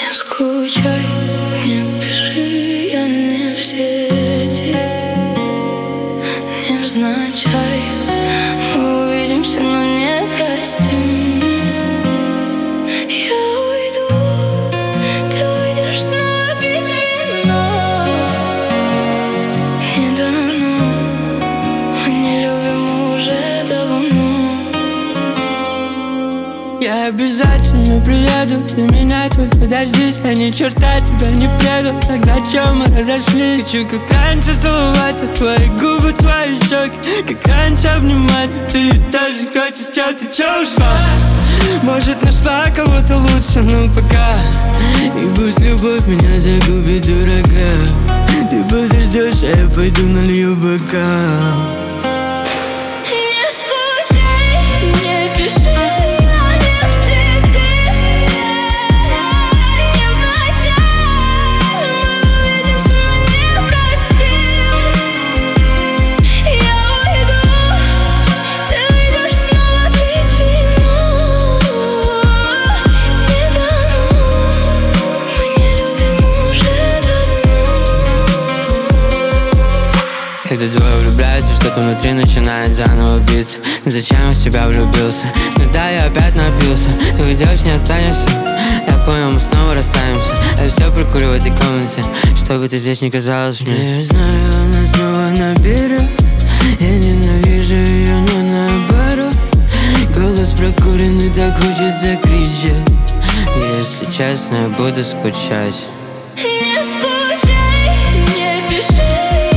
Не скучай, не пиши, я не в сети. Невзначай мы увидимся, но не простим. Я уйду, ты уйдешь снова пить вино. Не дано, мы не любим уже давно. Я обязательно приеду, ты меня только дождись. Я ни черта тебя не преду, тогда чё мы разошлись? Хочу как раньше целоваться, твои губы, твои щеки, как раньше обниматься. Ты тоже хочешь, чё ты чё ушла? Может нашла кого-то лучше, но пока. И пусть любовь меня загубит, дурака. Ты подождешь, а я пойду налью бокал. Не скучай, не пиши. Когда двое влюбляются, что-то внутри начинает заново биться. Но зачем я в себя влюбился? Ну да, я опять напился. Ты уйдешь, не останешься. Я понял, мы снова расстанемся. А я все прокурю в этой комнате, что бы ты здесь ни казалось мне. Я знаю, она снова наберет. Я ненавижу ее, но наоборот. Голос прокуренный, так хочется кричать. Если честно, я буду скучать. Не скучай, не пиши.